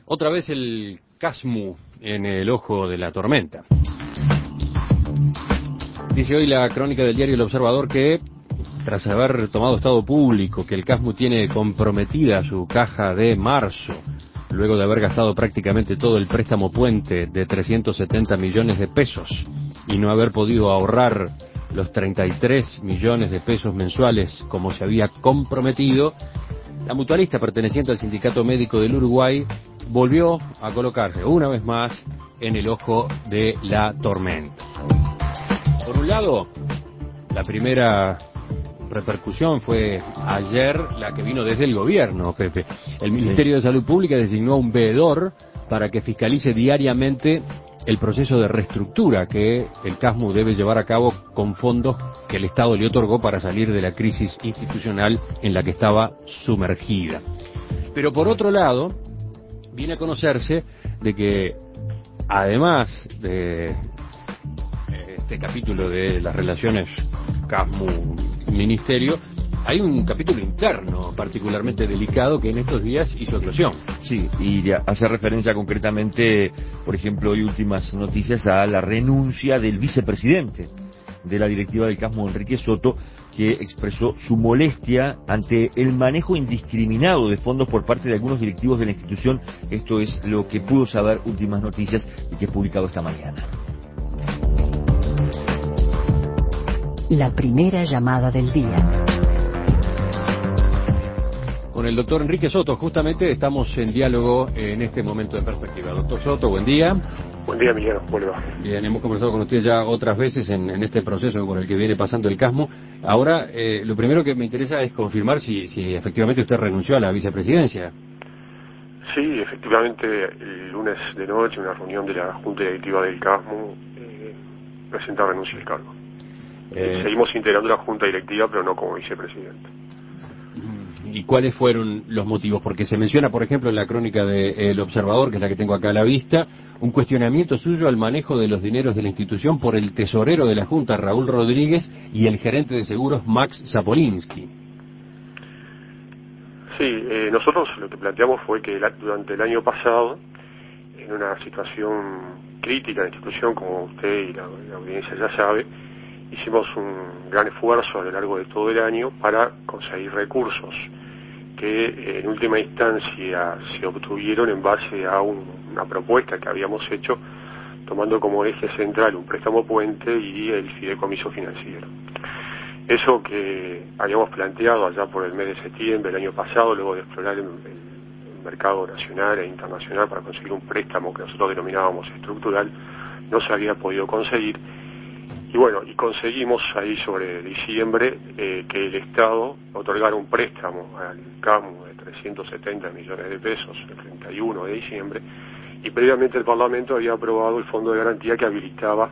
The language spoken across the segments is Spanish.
Otra vez el Casmu en el ojo de la tormenta. Dice hoy la crónica del diario El Observador que, tras haber tomado estado público, que el Casmu tiene comprometida su caja de marzo, luego de haber gastado prácticamente todo el préstamo puente de 370 millones de pesos y no haber podido ahorrar los 33 millones de pesos mensuales como se había comprometido, la mutualista perteneciente al Sindicato Médico del Uruguay volvió a colocarse una vez más en el ojo de la tormenta. Por un lado, la primera repercusión fue ayer la que vino desde el gobierno, Pepe. El Ministerio de Salud Pública designó a un veedor para que fiscalice diariamente el proceso de reestructura que el Casmu debe llevar a cabo con fondos que el Estado le otorgó para salir de la crisis institucional en la que estaba sumergida. Pero por otro lado, viene a conocerse de que, además de este capítulo de las relaciones Casmu-Ministerio, hay un capítulo interno particularmente delicado que en estos días hizo eclosión. Sí, y hace referencia concretamente, por ejemplo, hoy últimas noticias, a la renuncia del vicepresidente de la directiva del Casmu, Enrique Soto, que expresó su molestia ante el manejo indiscriminado de fondos por parte de algunos directivos de la institución. Esto es lo que pudo saber últimas noticias y que he publicado esta mañana. La primera llamada del día. Con el doctor Enrique Soto, justamente estamos en diálogo en este momento de perspectiva. Doctor Soto, buen día. Buen día, Emiliano, ¿cómo le va? Bien, hemos conversado con usted ya otras veces en este proceso por el que viene pasando el Casmu. Ahora, lo primero que me interesa es confirmar si efectivamente usted renunció a la vicepresidencia. Sí, efectivamente, el lunes de noche, en una reunión de la Junta Directiva del Casmu, presenta renuncia al cargo. Seguimos integrando la Junta Directiva, pero no como vicepresidente. ¿Y cuáles fueron los motivos? Porque se menciona, por ejemplo, en la crónica de El Observador, que es la que tengo acá a la vista, un cuestionamiento suyo al manejo de los dineros de la institución por el tesorero de la Junta, Raúl Rodríguez, y el gerente de seguros, Max Zapolinsky. Sí, nosotros lo que planteamos fue que durante el año pasado, en una situación crítica de la institución, como usted y la audiencia ya sabe, hicimos un gran esfuerzo a lo largo de todo el año para conseguir recursos que en última instancia se obtuvieron en base a una propuesta que habíamos hecho tomando como eje central un préstamo puente y el fideicomiso financiero. Eso que habíamos planteado allá por el mes de septiembre del año pasado, luego de explorar el mercado nacional e internacional para conseguir un préstamo que nosotros denominábamos estructural, no se había podido conseguir. Y bueno, y conseguimos ahí sobre diciembre que el Estado otorgara un préstamo al Casmu de 370 millones de pesos el 31 de diciembre, y previamente el Parlamento había aprobado el fondo de garantía que habilitaba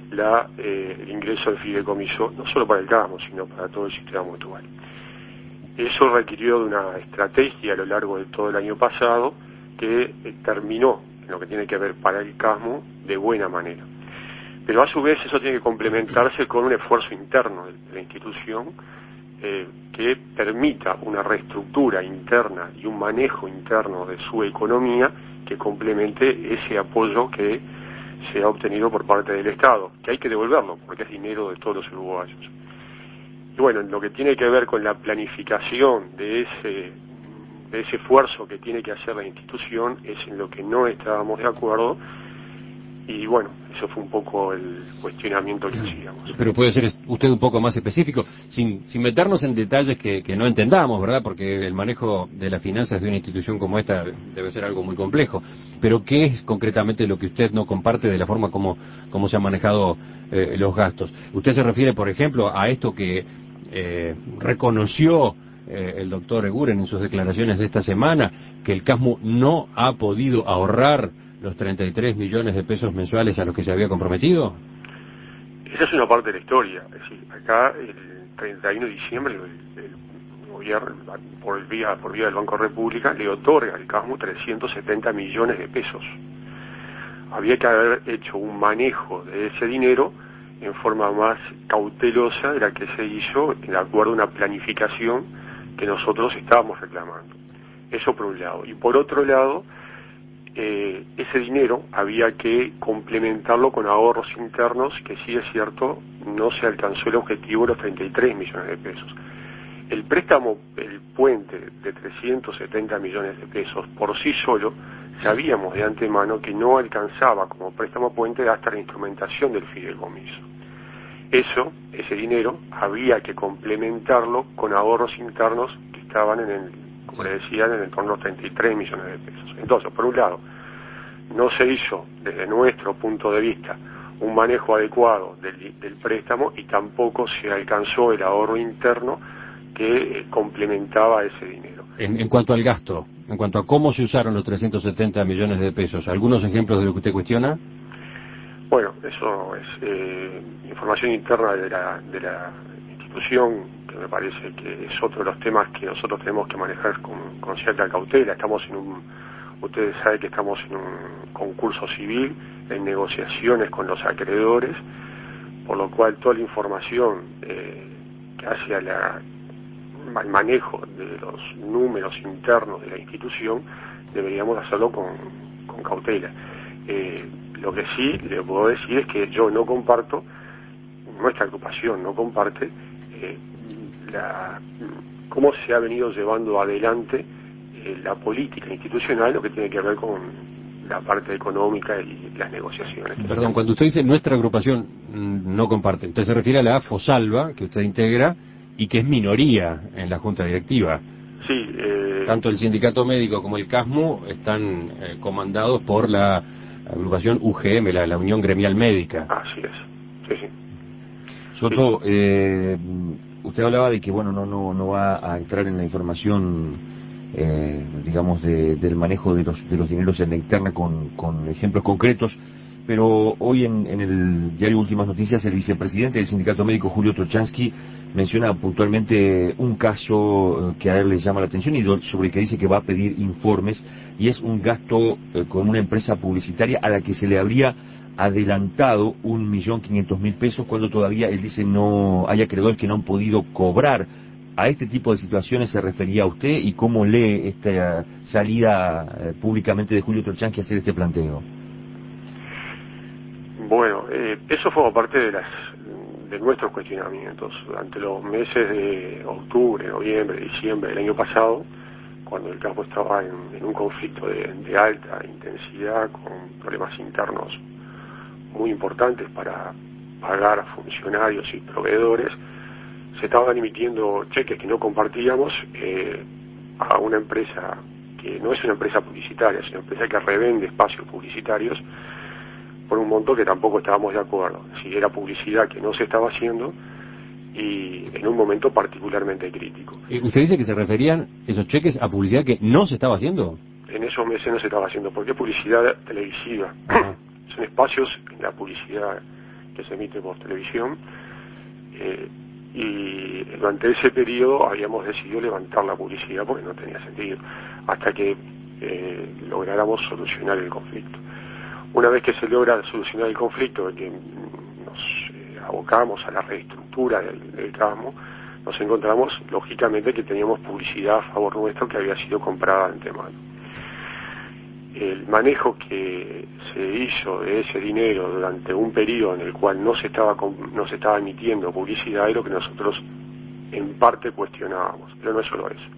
el ingreso del fideicomiso, no solo para el Casmu, sino para todo el sistema mutual. Eso requirió de una estrategia a lo largo de todo el año pasado que terminó, en lo que tiene que ver para el Casmu, de buena manera. Pero a su vez eso tiene que complementarse con un esfuerzo interno de la institución que permita una reestructura interna y un manejo interno de su economía que complemente ese apoyo que se ha obtenido por parte del Estado, que hay que devolverlo porque es dinero de todos los uruguayos. Y bueno, en lo que tiene que ver con la planificación de ese esfuerzo que tiene que hacer la institución es en lo que no estábamos de acuerdo. Y bueno, eso fue un poco el cuestionamiento que hacíamos. Pero puede ser usted un poco más específico, sin meternos en detalles que no entendamos, ¿verdad? Porque el manejo de las finanzas de una institución como esta debe ser algo muy complejo. Pero ¿qué es concretamente lo que usted no comparte de la forma como se han manejado los gastos? Usted se refiere, por ejemplo, a esto que reconoció el doctor Eguren en sus declaraciones de esta semana, que el Casmu no ha podido ahorrar los 33 millones de pesos mensuales a los que se había comprometido. Esa es una parte de la historia. Es decir, acá el 31 de diciembre el gobierno, por vía del Banco República, le otorga al Casmu 370 millones de pesos. Había que haber hecho un manejo de ese dinero en forma más cautelosa de la que se hizo en acuerdo a una planificación que nosotros estábamos reclamando. Eso por un lado. Y por otro lado, ese dinero había que complementarlo con ahorros internos, que sí es cierto, no se alcanzó el objetivo de los 33 millones de pesos. El préstamo, el puente de 370 millones de pesos, por sí solo, sabíamos de antemano que no alcanzaba como préstamo puente hasta la instrumentación del fideicomiso. Ese dinero, había que complementarlo con ahorros internos que estaban como le decía, en el torno a los 33 millones de pesos. Entonces, por un lado, no se hizo, desde nuestro punto de vista, un manejo adecuado del préstamo, y tampoco se alcanzó el ahorro interno que complementaba ese dinero. En cuanto al gasto, en cuanto a cómo se usaron los 370 millones de pesos, ¿algunos ejemplos de lo que usted cuestiona? Bueno, eso es información interna de la institución, que me parece que es otro de los temas que nosotros tenemos que manejar con cierta cautela. Ustedes saben que estamos en un concurso civil, en negociaciones con los acreedores, por lo cual toda la información que hace al manejo de los números internos de la institución deberíamos hacerlo con cautela. Lo que sí le puedo decir es que yo no comparto, nuestra agrupación no comparte cómo se ha venido llevando adelante la política institucional, lo que tiene que ver con la parte económica y las negociaciones. Perdón, cuando usted dice nuestra agrupación no comparte, usted se refiere a la FOSALVA, que usted integra y que es minoría en la Junta Directiva. Sí. Tanto el sindicato médico como el CASMU están comandados por la agrupación UGM, la Unión Gremial Médica. Así es, sí. Soto, usted hablaba de que no va a entrar en la información, digamos, del manejo de los dineros en la interna con ejemplos concretos, pero hoy en el diario Últimas Noticias el vicepresidente del sindicato médico, Julio Trochansky, menciona puntualmente un caso que a él le llama la atención y sobre el que dice que va a pedir informes, y es un gasto con una empresa publicitaria a la que se le habría adelantado 1.500.000 pesos, cuando todavía él dice no hay acreedores que no han podido cobrar. ¿A este tipo de situaciones se refería a usted y cómo lee esta salida públicamente de Julio Trochansky a hacer este planteo? Bueno, eso forma parte de nuestros cuestionamientos. Durante los meses de octubre, noviembre, diciembre del año pasado, cuando el campo estaba en un conflicto de alta intensidad, con problemas internos muy importantes para pagar a funcionarios y proveedores, se estaban emitiendo cheques que no compartíamos a una empresa que no es una empresa publicitaria, es una empresa que revende espacios publicitarios por un monto que tampoco estábamos de acuerdo. Si era publicidad que no se estaba haciendo y en un momento particularmente crítico. ¿Usted dice que se referían esos cheques a publicidad que no se estaba haciendo? En esos meses no se estaba haciendo, porque es publicidad televisiva. Son espacios en la publicidad que se emite por televisión, y durante ese periodo habíamos decidido levantar la publicidad porque no tenía sentido, hasta que lográramos solucionar el conflicto. Una vez que se logra solucionar el conflicto, de que nos abocamos a la reestructura del CASMU, nos encontramos lógicamente que teníamos publicidad a favor nuestro que había sido comprada de antemano. El manejo que se hizo de ese dinero durante un periodo en el cual no se estaba emitiendo publicidad es lo que nosotros en parte cuestionábamos, pero no es solo eso.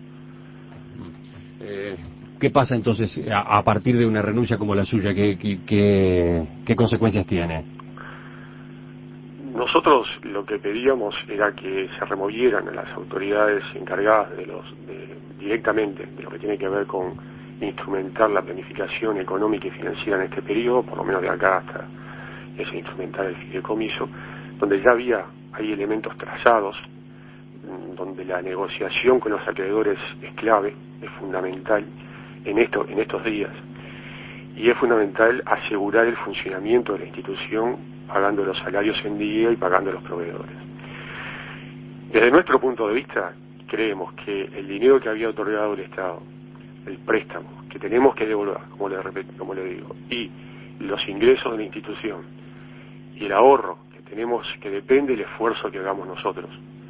¿Qué pasa entonces a partir de una renuncia como la suya? ¿Qué consecuencias tiene? Nosotros lo que pedíamos era que se removieran a las autoridades encargadas directamente de lo que tiene que ver con instrumentar la planificación económica y financiera en este periodo, por lo menos de acá hasta ese instrumentar el fideicomiso, donde ya hay elementos trazados, donde la negociación con los acreedores es clave, es fundamental en estos días, y es fundamental asegurar el funcionamiento de la institución pagando los salarios en día y pagando a los proveedores. Desde nuestro punto de vista, creemos que el dinero que había otorgado el Estado, el préstamo que tenemos que devolver, como le digo, y los ingresos de la institución y el ahorro que tenemos, que depende del esfuerzo que hagamos nosotros,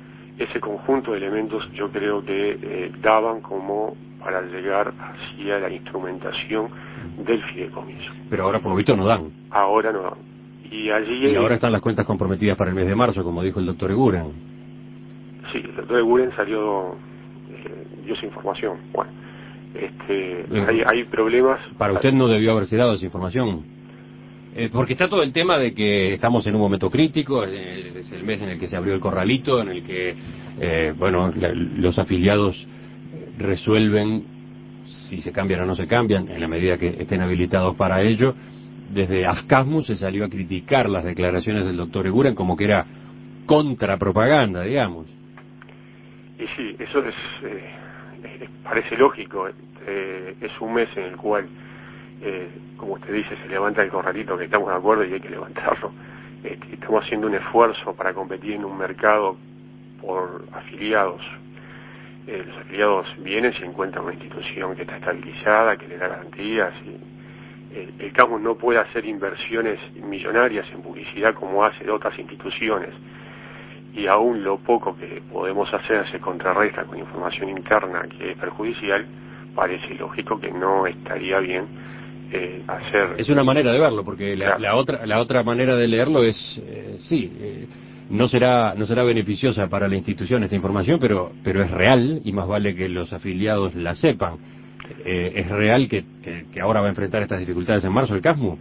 ese conjunto de elementos yo creo que daban como para llegar hacia la instrumentación del fideicomiso. Pero ahora por lo visto no dan. Ahora no dan. Y ahora están las cuentas comprometidas para el mes de marzo, como dijo el doctor Eguren. Sí, el doctor Eguren salió, dio esa información. Bueno, hay problemas. Para usted no debió haberse dado esa información. Porque está todo el tema de que estamos en un momento crítico, es el mes en el que se abrió el corralito, en el que, los afiliados resuelven si se cambian o no se cambian, en la medida que estén habilitados para ello. Desde Ascasmu se salió a criticar las declaraciones del doctor Eguren como que era contrapropaganda, digamos. Y sí, eso parece lógico. Es un mes en el cual, como usted dice, se levanta el corralito, que estamos de acuerdo y hay que levantarlo. Estamos haciendo un esfuerzo para competir en un mercado por afiliados. Los afiliados vienen, se encuentran una institución que está estabilizada, que le da garantías, y el CASMU no puede hacer inversiones millonarias en publicidad como hace otras instituciones, y aún lo poco que podemos hacer se contrarresta con información interna que es perjudicial. Parece lógico que no estaría bien hacer... Es una manera de verlo, porque la otra manera de leerlo es, no será beneficiosa para la institución esta información, pero es real, y más vale que los afiliados la sepan. ¿Es real que ahora va a enfrentar estas dificultades en marzo el CASMU?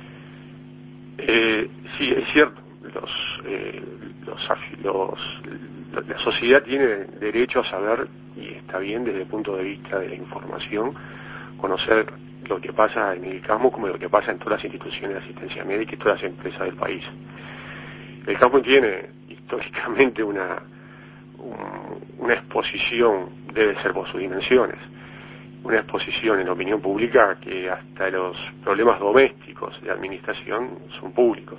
Sí, es cierto. La sociedad tiene derecho a saber, y está bien desde el punto de vista de la información, conocer lo que pasa en el CASMU como lo que pasa en todas las instituciones de asistencia médica y todas las empresas del país. El CASMU tiene históricamente una exposición, debe ser por sus dimensiones, una exposición en la opinión pública que hasta los problemas domésticos de administración son públicos.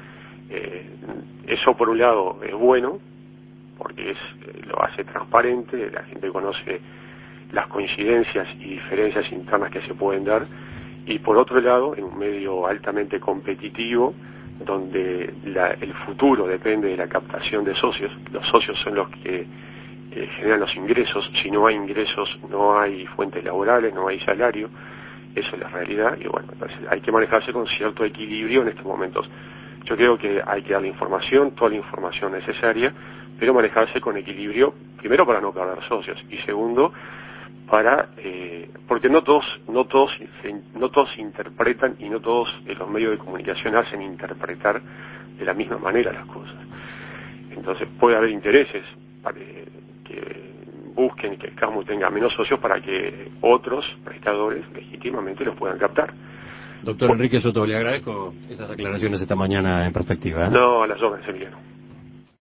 Eso por un lado es bueno, porque lo hace transparente, la gente conoce las coincidencias y diferencias internas que se pueden dar, y por otro lado, en un medio altamente competitivo, donde el futuro depende de la captación de socios. Los socios son los que generan los ingresos. Si no hay ingresos, no hay fuentes laborales, no hay salario. Eso es la realidad, y bueno, entonces hay que manejarse con cierto equilibrio en estos momentos. Yo creo que hay que dar la información, toda la información necesaria, pero manejarse con equilibrio, primero para no perder socios, y segundo, porque no todos interpretan, y no todos los medios de comunicación hacen interpretar de la misma manera las cosas. Entonces puede haber intereses para que busquen y que el CASMU tenga menos socios para que otros prestadores legítimamente los puedan captar. Doctor Enrique Soto, le agradezco esas aclaraciones esta mañana en Perspectiva. No, a las órdenes, Emiliano.